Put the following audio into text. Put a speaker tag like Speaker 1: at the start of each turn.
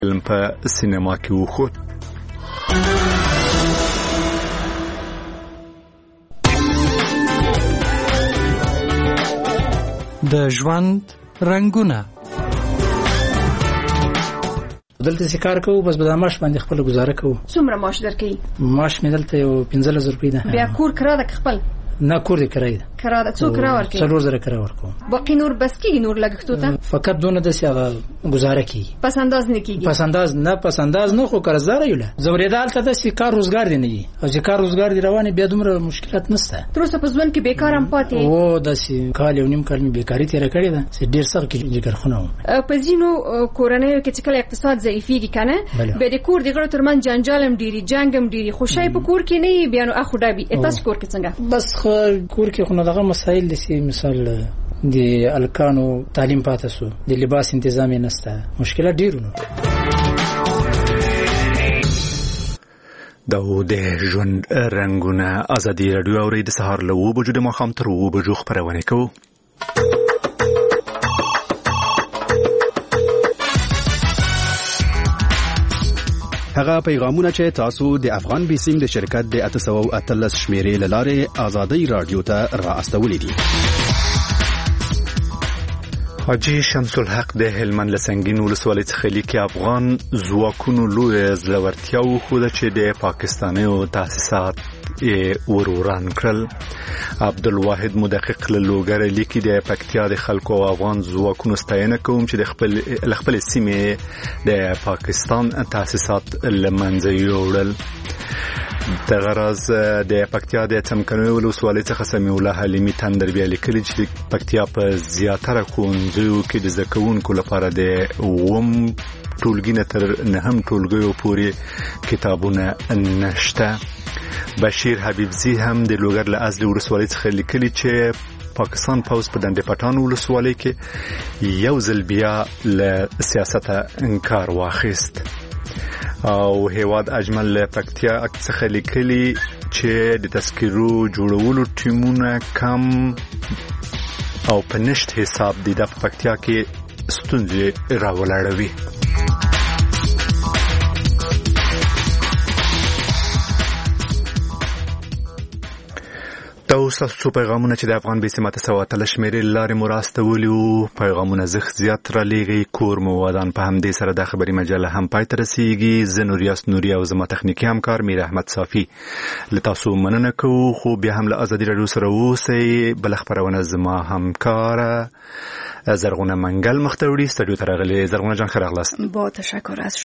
Speaker 1: فلم په سینما کې وخوت.
Speaker 2: د ژوند رنگونه.
Speaker 3: دلته چې کار کوو بس به د معاش باندې خپل گزاره کوو.
Speaker 4: څومره معاش درکې؟
Speaker 3: معاش مې دلته یو 15000 روپۍ ده.
Speaker 4: بیا کور کرا ده خپل؟
Speaker 3: نه کور دې کرای ده.
Speaker 4: کرا ده څو کرا ورکې؟ 4000
Speaker 3: کرا ورکو.
Speaker 4: باقی نور بس کېږي نور لګښتو ته؟
Speaker 3: فقط دونه د سیاغه گزاره کیږي.
Speaker 4: پس انداز نه کیږي.
Speaker 3: پس انداز نه خو قرضدار یو له. زوریدال ته د کار روزګار دی نه او چې کار روزګار دی روانه بیا دومره مشکلات نشته.
Speaker 4: تر اوسه په ځوان کې بیکار هم پاتې
Speaker 3: او د کال یو نیم کال می بیکاری تیر کړی ده. چې ډیر سر کې جګر خونه و.
Speaker 4: په ځینو کورنیو کې چې کله اقتصاد ضعیفيږي کنه به د کور د غړو ترمن جنجال هم ډیری جنگ هم ډیری خوشای په کور کې نه بیا نو اخو دابي تاسو کور کې څنګه؟
Speaker 3: بس کور کې خو دغه مسائل دي مثال د الکانو تعلیم پاتې سو د لباس تنظیم نشته مشکلات ډیرونه.
Speaker 1: د ژوند رنگونه ازادي رادیو اوري د سهار له 9 بجو د ماښام تر 9 بجو خبرونه کوي.
Speaker 5: هغه پیغامونه چې تاسو د افغان بیسیم د شرکت د 813 شمیرې لاره آزادي رادیو ته را استولې دي.
Speaker 1: حاجی شمس الحق د هلمند لسنګین ولسوالۍ څخه لیکي افغان ځواکونو لوی زړورتیا وښوده چې د پاکستاني تاسیسات وروران کړل. عبدالواحد مدقق له لوګر لیکي د پکتیا د خلکو او افغان ځواکونو ستاینه کوم چې د خپل سیمې د پاکستان تاسیسات لمنځه یوړل. د غرض د پکتیا د څمکنیو ولسوالۍ څخه سمیع الله حلیمي تندر بیا لیکلي چې پکتیا په زیاتره ښوونځیو کې د زده کوونکو لپاره د اووم ټولګي نه تر نهم ټولګیو پورې کتابونه نشته. بشیر حبیبزی هم د لوګر له ازلي ولسوالۍ څخه لیکلي چې پاکستان پوز په دندې پټان ولسوالۍ کې یو ځل بیا له سیاسته انکار واخیست. او هیواد اجمل له پکتیا څخه لیکلي چې د تذکرو جوړولو ټیمونه کم او په نشت حساب د پکتیا کې ستونزې راولاړوي. تاسو پیغامونه چې د افغان بیسیمه تسواتل شمیرې لارې مراستولي او پیغامونه زیات را لیږي. کور مو ودان په همدې سره د خبري مجله هم پای ته رسیږي. زه نوریاس نوري او زما تخنیکی همکار میر احمد صافي له تاسو مننه کوو. خو بیا هم له ازادي رادیو سره اوسئ. بل خبرونه زما همکار زرغونه منګل مخته وړي. استودیو ته راغلي زرغونه جان خیر اغلاست.
Speaker 4: با تشکر از